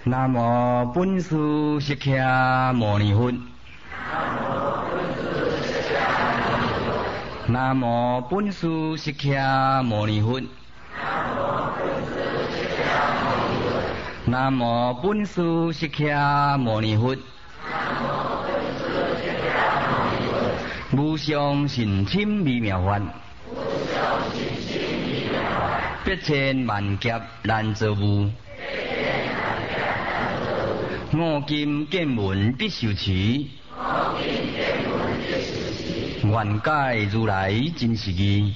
南无本师释迦牟尼佛。南无本师释迦牟尼佛。南无本师释迦牟尼佛。无上甚深微妙法，百千万劫难遭遇。我今见闻必受持，愿解如来真实义。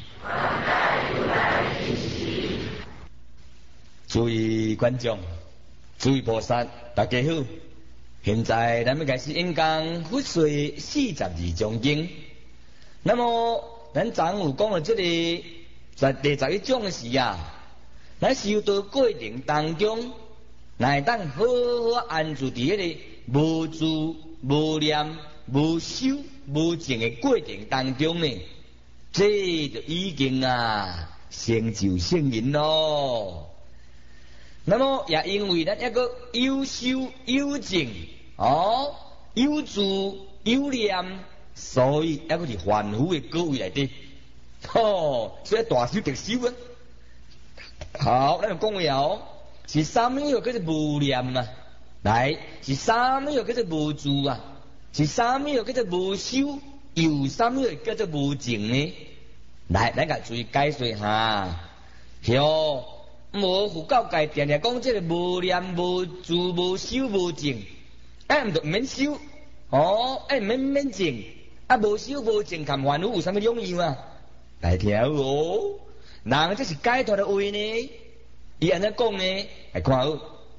诸位观众，诸位菩萨，大家好！现在咱们开始演讲佛说42章经。那么，咱昨有讲到这个在第11章的时啊，咱修道过程当中，乃当好好安住伫迄个无住、无念、无修、无证的过程当中呢，这就已经成就圣人咯。那么也因为咱一个有修有证有住有念，所以一个是凡夫的果位来的。所以大修特修啊。好，咱就讲了是啥物又叫做无念啊？来，是啥物又叫做无住啊？是啥物又叫做无修？又啥物又叫做无证呢？来，咱甲注意解说下。无佛教界定定讲这个无念、无住、无修、无证，毋就毋免修，毋免证，无修无证，含凡夫有啥物两样啊？来听哦，人这是解脱的话呢，伊安怎讲呢？来看好，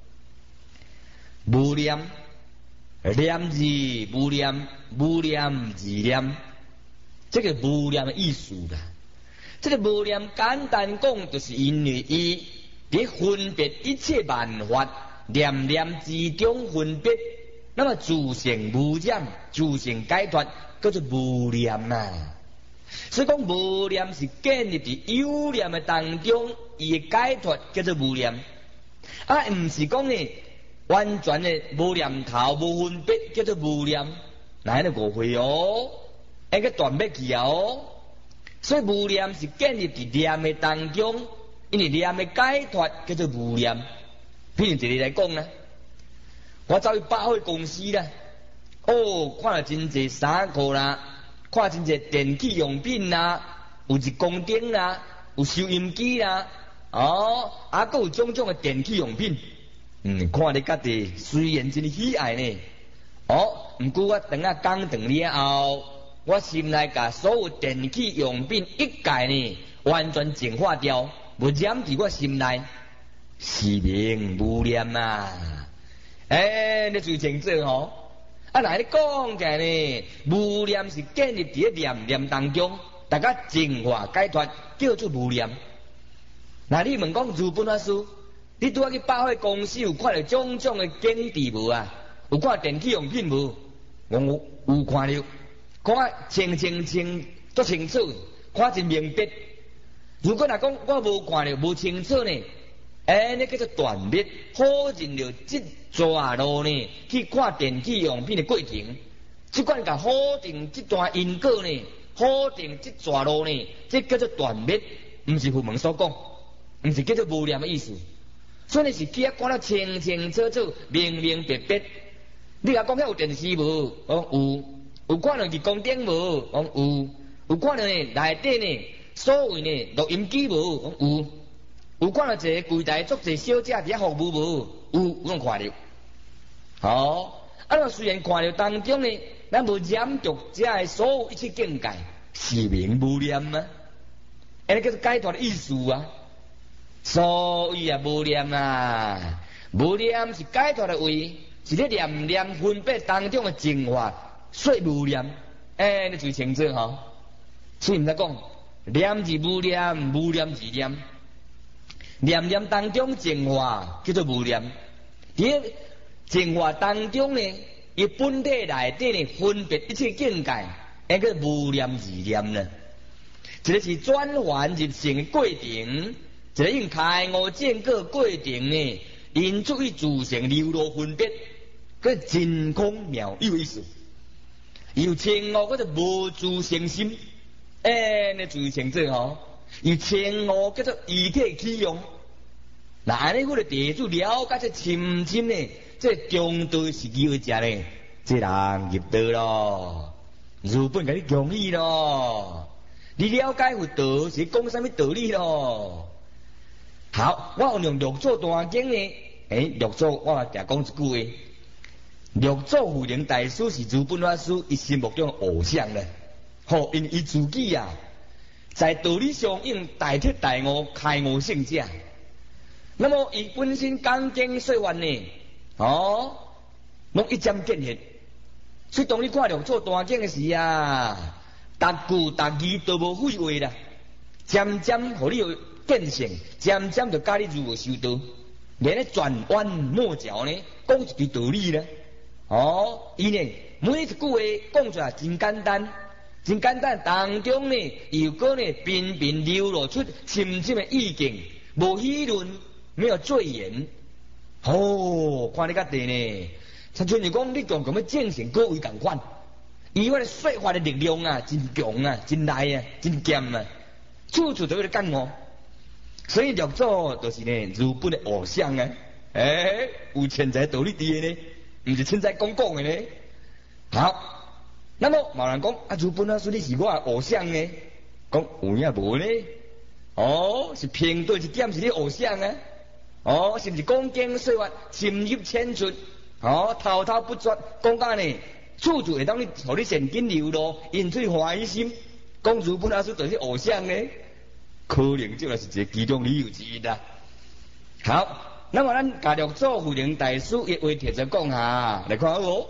无念，念字无念，无念字念，这个无念的意思啦。这个无念简单讲，就是因为伊伫分别一切万法，念念之中分别，那么自性无染，自性解脱，叫做无念啊。所以讲无念是建立伫有念的当中，伊的解脱叫做无念，毋是讲呢完全的无念头、无分别，叫做无念，那个误会哦，那个断不去哦。所以无念是建立伫念的当中。因为念的解脱叫做无念。譬如一个来讲啦，我走去百货公司啦，看了真济衫裤啦，看真济电器用品啦，有日光灯啦，有收音机啦，还有种种的电器用品。看你家己虽然真喜爱呢，毋过我等讲长了后，我心内甲所有电器用品一概呢，完全净化掉。无染伫我心内，是名无念啊！你最清楚吼。来你讲起来呢，无念是建立伫念念当中，大家净化解脱，叫做无念。那你问讲如本法师，你拄去百货公司有看到种种的景致无啊？有看电器用品无？我有看到，看清足清楚，看真明白。如果讲我无看到无清楚呢，那叫做断灭，好认了这段路呢去看电器用品的过程，即款甲好定这段因果呢，好定这段路呢，这叫做断灭，毋是佛门所讲，毋是叫做无念的意思。所以是去看得清清楚楚、明明白白。你讲遐有电视无？有看到日光灯无？有看到呢内底呢？所谓呢，录音机无？有看到一个柜台做一小姐伫遐服务无？有看到。虽然看到当中呢，咱无染着这的所有一切境界，是名无念啊。那叫做解脱的意思啊。所以无念啊，无念是解脱的位，是咧念念分别当中的净化，说无念。你最清楚吼。所以毋使讲。念字无念，无念字念，念念当中净化叫做无念。伫净化当中呢，伊本体内底呢分别一切境界，那个无念字念呢。一个是转换入性的过程，一个用开悟见果过程呢， 因足以自成流露分别，个真空妙有意思。又称我嗰就无自性心，你自成这吼，又称我叫做异体起用。那安尼，我哋地主了解这深深呢，这中道是机会食呢，这人入道咯，如本甲你容易咯。你了解佛道是讲什么道理咯？好，我有用六祖大经呢，六祖我定讲一句话。六祖慧能大师是如本法师伊心目中偶像咧，因伊自己在道理上应大彻大悟、开悟圣者。那么伊本身刚经说法呢，拢一针见血。所以当你看六祖大经的时逐句逐字都无废话啦，渐渐互你有见性，渐渐就教你如何修道，连咧转弯抹角呢，讲一句道理呢。伊呢每一句话讲出来真简单，真简单当中呢，又个呢频频流露出深深的意境，无议论，没有赘言。看你个地呢，像像你讲你讲咁样精神各位共款，伊迄个说法的力量真强真大真坚处处都有感悟。所以六祖就是呢日本的偶像有潜在道理伫的呢。唔是凊彩讲的呢。好，那么某人讲日本法师你是我的偶像呢？讲有影无呢？是评对一点是你偶像是不是讲经说法深入浅出？滔滔不绝，讲到呢处处会当你互你现金流露，引起怀疑心。讲日本法师就是偶像呢？可能这个是一个其中理由之一啦。好。那么咱甲六祖慧能大师一话提着讲下，来看好。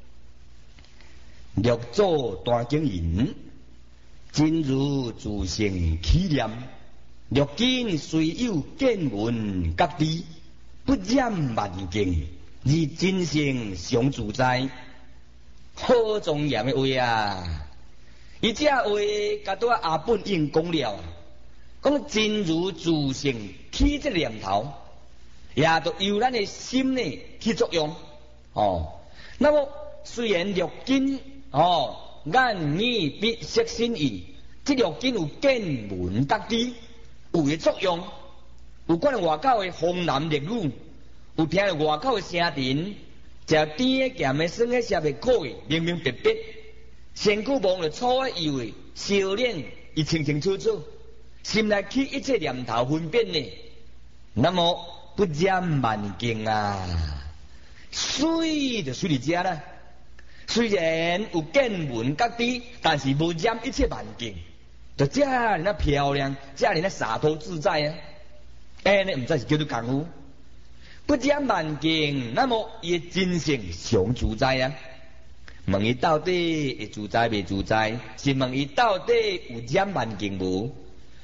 六祖大经言：真如自性起念，六经虽有见闻各地，不染万境，而真性常自在。好庄严的话伊这话甲拄阿本应讲了，讲真如自性起这念头。也都由咱的心呢起作用那么虽然六经眼耳鼻舌身意，这六经有见闻得知，有个作用，有看外口的风南烈雨，有听到外口的声尘，食甜的咸的酸的涩的苦的，明明白白，身躯望着粗的幼的少年，伊清清楚楚，心内起一切念头分辨呢，那么不染万境水就水伫遮啦。虽然有见闻各知，但是无染一切万境，就遮尔漂亮，遮尔洒脱自在你唔知是叫做功夫。不染万境，那么伊真性常自在问伊到底会自在未自在？是问伊到底有染万境无？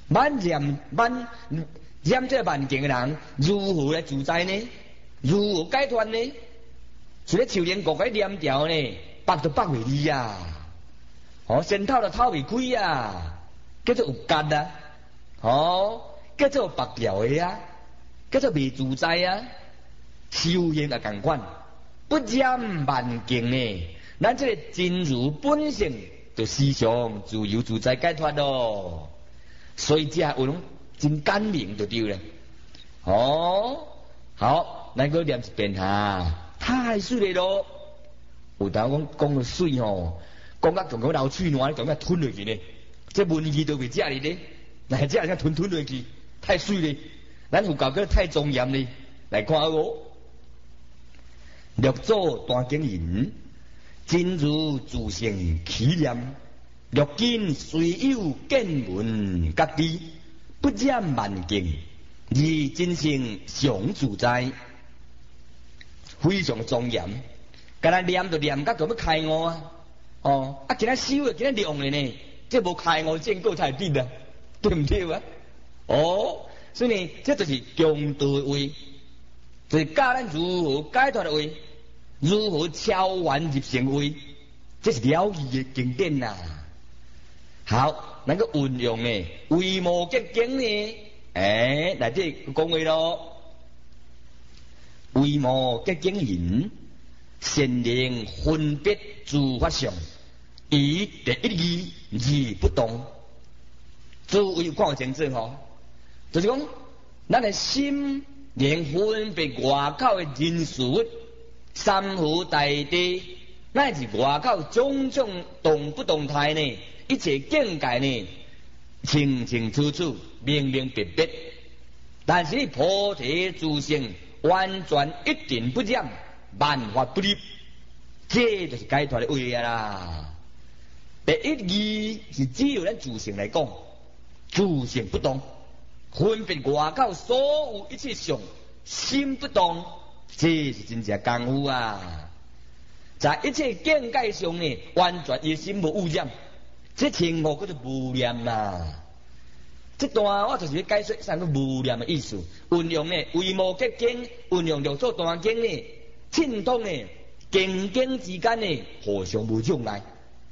染这万境的人如何来自在呢？如何解脱呢？除了秋莲国个念条呢，拔都拔袂离身透都透袂开叫做有觉叫做拔掉的叫做未自在修行同款，不染万境呢，咱这个真如本性就时常自由自在解脱咯。所以这有拢真简明就对了。好，咱个念一遍太水了咯。有当讲到水讲到仲讲流嘴软，讲到吞落去呢，这文字都袂遮哩呢，来遮人吞落去，太水咧。咱有搞个太庄严咧，来看六祖大经言：真如自性起念，六经虽有见闻各知，不染万境，而真性常自在。非常庄严，干那念就念甲咁要开悟今仔修的，今仔量的呢，这无开悟见过才对对唔对所以呢，这就是中道的话，就是教咱如何解脱的话，如何超凡入圣的话，这是了义的经典好，咱个运用呢，为无结经呢，来这讲话咯。 为无结经营，善能分别自法相，以第一义而不动。诸位看清楚吼，就是讲，咱的心能分别外口的人事物、山河大地，乃至外口种种动不动态呢，一切境界呢，清清楚楚、明明白白。但是菩提自性完全一定不染，万法不离，这就是解脱的位啊啦。第一义是只有咱自性来讲，自性不动，分别外口所有一切相，心不动，这是真正功夫啊！在一切境界上呢，完全伊心无污染，这称呼叫做无念啦。这段我就是要解说三个无念的意思，运用呢为无结经，运用六祖断经呢，浸通呢经经之间呢互相无障碍。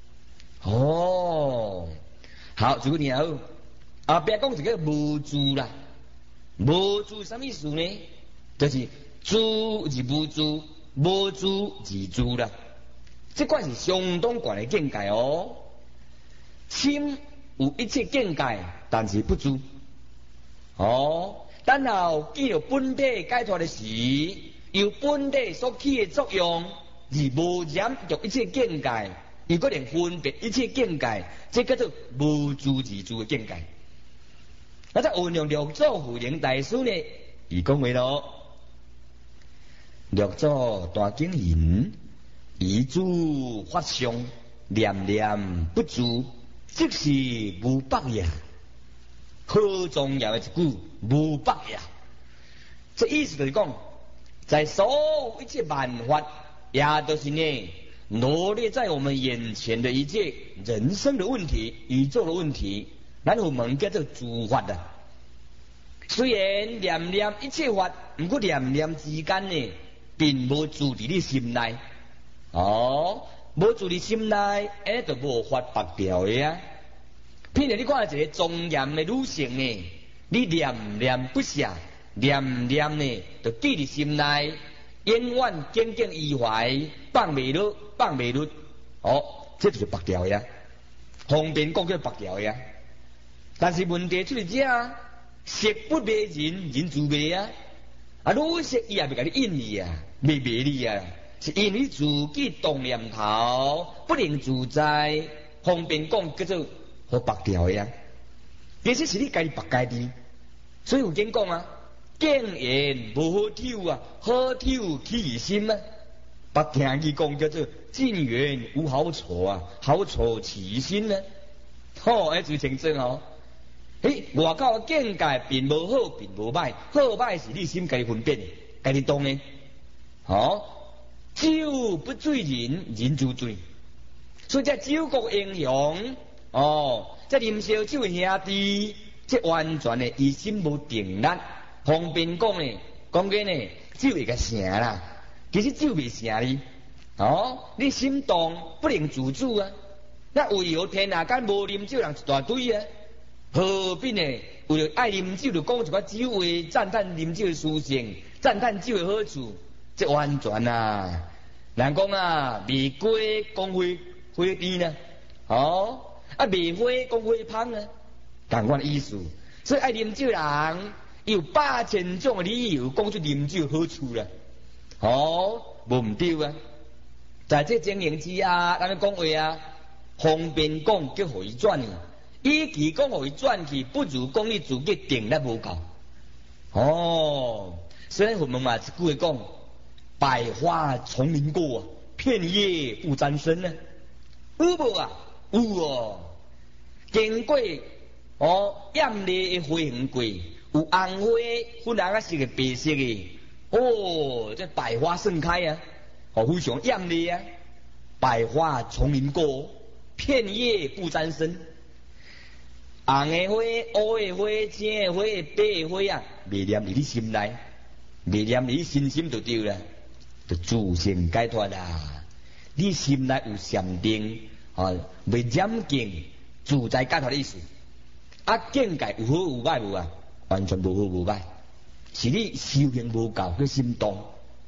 哦，好，这个听好。后壁讲一个无住啦，无住什么意思呢？就是住是无住，无住是住啦。这块是相当悬的境界哦。心有一切境界，但是不住。哦，等候见到本体解脱的时，由本体所起的作用，而无染着一切境界，如果能分别一切境界，这叫做无住自住的境界。那再运用六祖慧能大师呢，伊讲话咯，六祖大经言，以诸法相，念念不住，即是无百也。好重要的一句，无百也。这意思就是讲，在所有一切万法，也都是呢，罗列在我们眼前的一切人生的问题、宇宙的问题。咱有问叫做诸法的，虽然念念一切法，不过念念之间呢，并无住伫你心内。哦，无住伫心内，就无法拔掉的啊。譬如你看一个庄严的女性呢，你念念不下，念念呢，就记伫心内，永远耿耿于怀，放袂落，放袂落。哦，这就是拔掉的啊。方便讲叫拔掉的啊。但是问题出在这啊，色不迷人，人自迷啊。啊，女色伊也袂甲你引你啊，袂迷你啊，是因为自己动念头不能自在，方便讲叫做好拔掉的啊。其实是你家己拔家己，所以有经讲啊，竟言无好抽啊，好抽起于心啊。别听伊讲叫做近缘无好处啊，好处起于心啊。好，最清楚哦。外口的境界并无好，并无歹，好歹是你心家己分辨的，家己懂的。哦，酒不醉人，人自醉。所以这酒国英雄，哦，这啉烧酒的兄弟，这完全的伊心无定力，方便讲呢，讲紧呢，酒会甲成啦，其实酒未成哩。哦，你心动不能自主啊，那为何天下间无啉酒人一大堆啊？何必呢？为了爱啉酒，就讲一个酒话，赞叹啉酒的殊胜，赞叹酒的好处，这完全啊！人讲啊，未过讲花甜呢，哦，未花讲花芳啊，同款的意思。所以爱啉酒人有8000种的理由讲出啉酒好处啦，哦，无唔对啊！在这经营之下，咱们讲话啊，方便讲叫回转。与其讲互伊转去，不如讲你自己定力无够。哦，虽然我们嘛一句话讲，百花丛林过，片叶不沾身啊。有无啊？有哦。经过艳丽的花园过，有红花、粉红色的、白色的。哦，这百花盛开啊，非常艳丽啊。百花丛林过，片叶不沾身。红的花、乌的花、青的花、白的花啊，未念伫你心内，未念伫你身心就对了，就自性解脱啦。你心内有禅定，未染境，自在解脱的意思。啊，境界有好有歹无啊？完全无好无歹，是你修行无够，叫心动。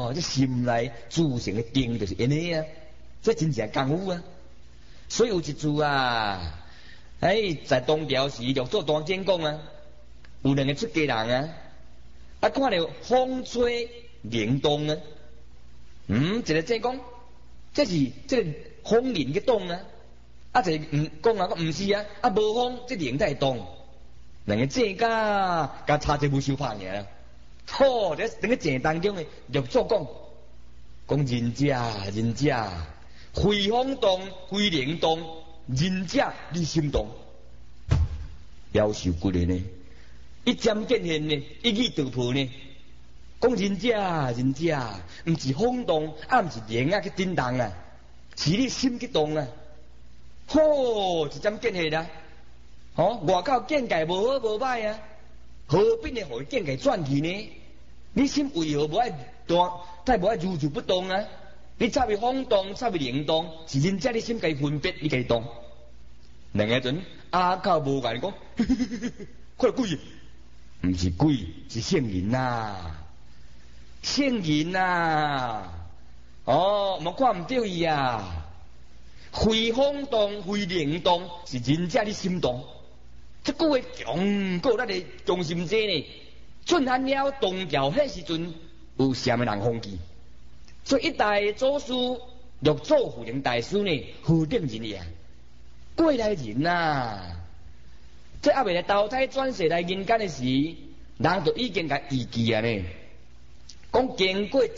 吼，这心内自成的定就是安尼啊，这真正功夫啊。所以有一句啊，在东条时就做当监讲啊，有两个出家人啊，看到风吹灵动啊，一个这讲，这是这个风铃嘅动啊，一个讲啊，唔是啊，无风这灵在动，两个这甲差这无相拍尔。好，在两个正当中呢，就做讲仁者，非风动，非灵动，仁者你心动，夭寿骨的呢，一针见血呢，一语道破呢，讲仁者，唔是风动，唔是灵啊去震动啊，是你心去动啊，好，一针见血啦，外口见界无好无歹啊，何必呢？互见界转去呢？你心为何无爱动？太无爱如如不动啊！你插为风动，插为灵动，是人家你心该分别，你该动。两个阵阿靠无甲你讲，看鬼，唔是鬼，是圣人呐，圣人呐！莫看唔对伊啊！非风动，非灵动，是人家你心动。这句话强过咱的中心者呢。准汉了东条迄时阵有啥物人封记？所以一代祖师玉祖慧能大师呢，何等人也？过来人啊！这还未来投胎转世来人间的时，人就已经甲预记啊呢。讲经过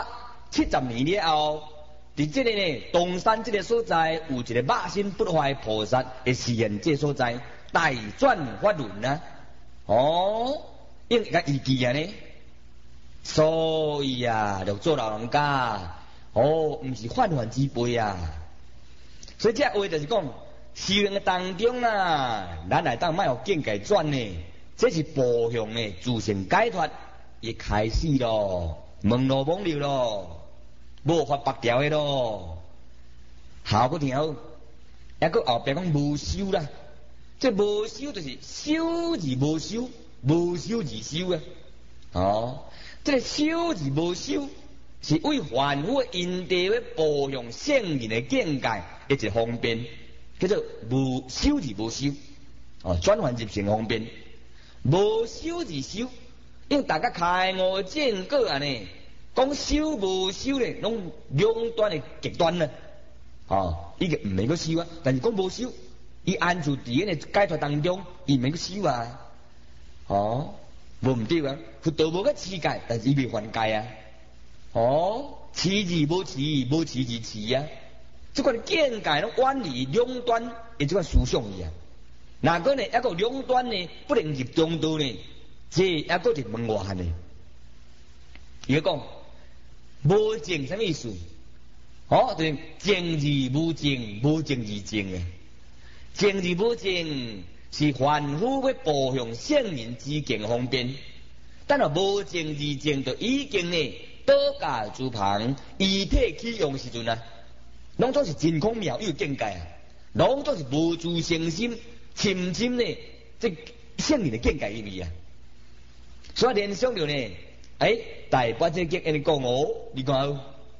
170年了后，伫这个呢东山这个所在，有一个马身不坏菩萨会示现这所在，大转法轮啊！应该预记啊呢，所以啊，就做老人家，唔是泛泛之辈啊。所以这话就是讲，修行的当中啊，咱来当卖有境界转呢，这是步向呢自性解脱也开始咯，门路网流咯，无法白条的咯。好个条，还个后边讲无修啦，这无修就是修而无修。无修而修啊！这个修而无修，是为凡夫因地要步向圣人的境界一个方便，叫做无修而无修。转换入成方便，无修而修，因为大家开悟见果啊呢，讲修无修呢，拢两端的极端呢。伊个唔能够修啊，但是讲无修，伊安住伫个解脱当中，伊唔能够修啊。无唔对啊！佛道无个持戒，但是伊未犯戒啊！持而无持，无持而持啊！这款见解拢远离两端的这款思想去啊！哪个呢？一个两端呢，不能入中道呢？这一个是门外汉呢。伊讲无正什么意思？就是正而无正，无正而正啊！正而无正。是凡夫要步向圣人之境方便，但係無正而正就已經呢倒架諸旁，以體起用時陣啊，攏總是真空妙有境界啊，攏總是無自性心，深深呢即聖人的境界裏面啊。所以聯想到呢，大八節經你講你講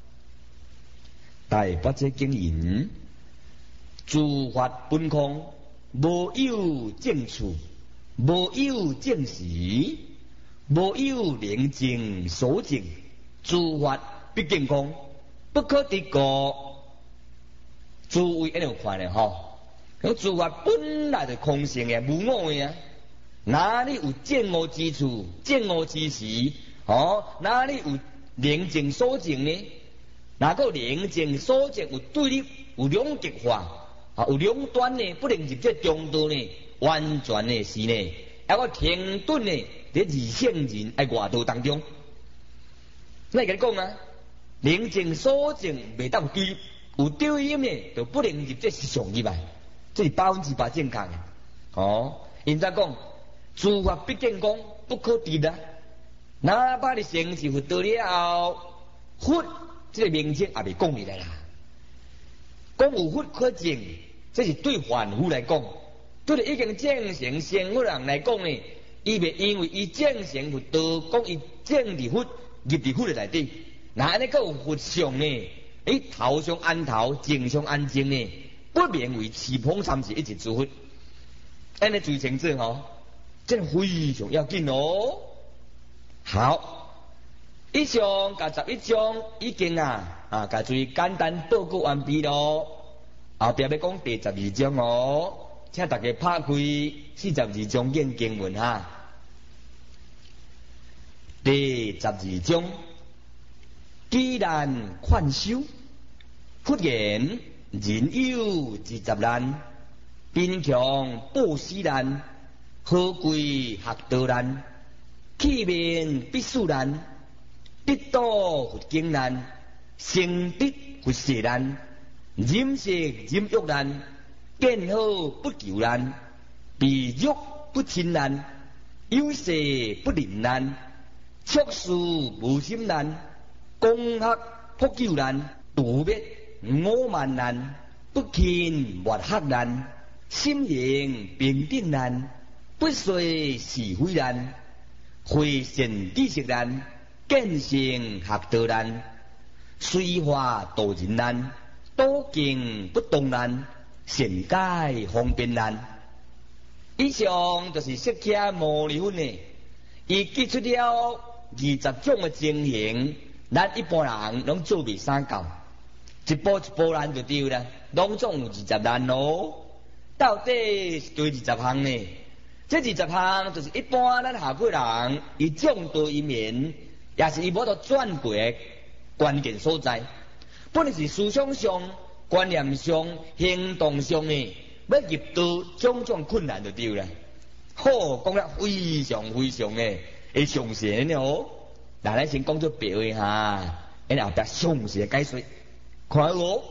大八節經言，諸法本空。無有正處，無有正時，無有寧靜所證，諸法畢竟空，不可得過。諸位安尼有看咧咁諸法本來就空性嘅，無我嘅啊，哪裡有正我之處，正我之時？哪裡有寧靜所證呢？哪個寧靜所證有對立，有兩極化？有兩端呢，不能入這中道呢，完全呢是呢，一個停頓呢，喺二聖人喺外道當中。那個講啊，寧靜所證未當對，有對音呢，就不能入這實相入來，這是100%正確嘅。因則講，諸法畢竟空，不可得啦。哪怕你成就佛道了後，佛這個名稱也未講起來啦。講有佛可證，這是對凡夫來講；對你已經證成成佛人來講呢，伊未因為伊證成佛道，講伊證佇佛入佇佛的內底， 那安尼个有佛像呢？头上安头，颈上安颈呢？不免为持捧参是一直诸佛，安尼最清楚吼，这非常要紧哦。好，以上甲11章已经甲最简单报告完毕咯。后壁要讲第12章哦，请大家拍开42章念经文哈。第12章，既然劝修，忽然人有20难，贫穷报私难，好贵学道难，气面必须难，得道佛经难，成德佛事难，饮食饮欲难，见好不求难，避欲不亲难，有事不临难，处事无心难，攻克破救难，度灭我慢难，不轻莫克难，心灵平定难，不随是非难，会善知识难，见性学道难，随化度人难，多境不动难，善解方便难。以上就是释迦牟尼佛呢，伊记出了20种的情形，咱一般人拢做未三到，一步一步难就对啦，拢总有20难哦。到底是对20项呢？这20项就是一般咱下辈人伊众多一面，也是伊无得转过的关键所在。不论是思想上、观念上、行动上呢，要入到种种困难就对啦。好，讲得非常非常的会详细呢哦。咱先讲做别话哈，然后再详细解说。看哦，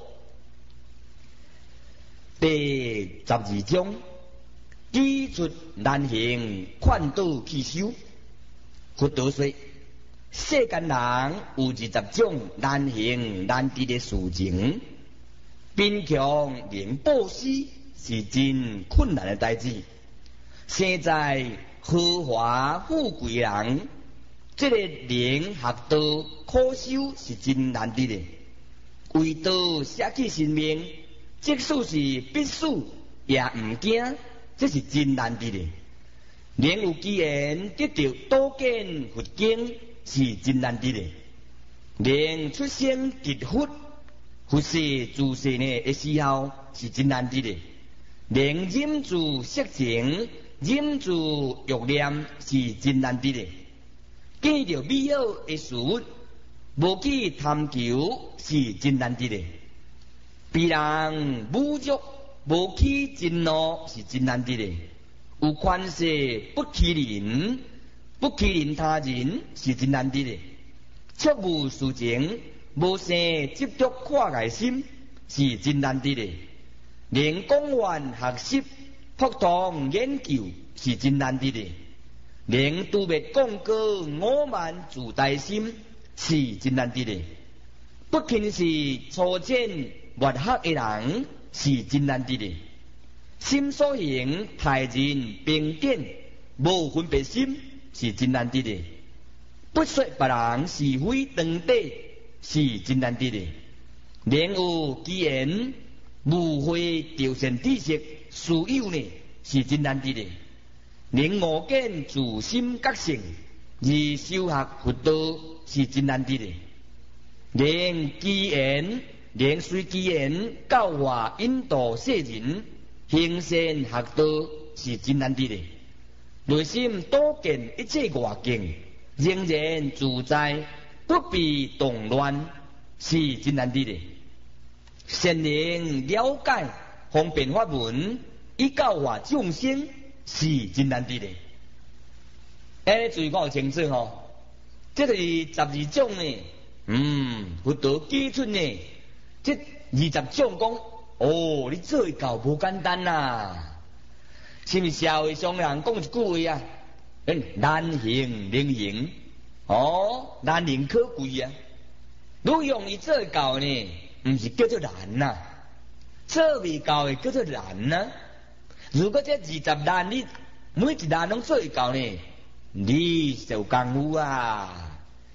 第12章，指出难行劝导去修。佛陀说，世间人有20种难行难知的事情，贫穷连报私是真困难的代志。生在豪华富贵人，这个人学道苦修是真难得的。为道舍弃性命，即使是必死也唔惊，这是真难得的。人有机缘得到多见佛经，是真难得的。人出生得佛，佛世自世呢的时候是真难得的。人忍住色情，忍住欲念，是真难得的。见到美好的事物，无去贪求，是真难得的。被人侮辱，无去震怒，是真难得的。有权势不欺人，不欺人他人，是真难得的。触无事情，无生执着看外心，是真难得的。能广泛学习，普通研究，是真难得的。能度灭讲过我慢自大心，是真难得的。不轻视粗浅末学的人，是真难得的。心所行待人平等，无分别心，是真难得的。不说别人是非长短，是真难得的。能有机缘无会调善知识，事有呢，是真难得的。能悟见自心觉性，而修学佛道，是真难得的。能机缘，能随机缘教化引导世人，行善学道，是真难得的。内心多见一切外境，仍然自在，不必动乱，是真难得的。善能了解方便法门，以教化众生，是真难得的。注意看清楚吼，这是12种呢。佛陀记出呢，这20种讲，哦，你做会到无简单呐。是毋是社会上人讲一句话啊？难行能行，哦，难能可贵啊。如容易做会到呢，毋是叫做难呐，做未到的叫做难呐。如果这20难你每一难拢做会到呢，你受功夫啊。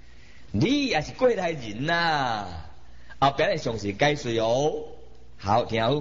你也是过来人呐、后边的详细解说哦。好，听好。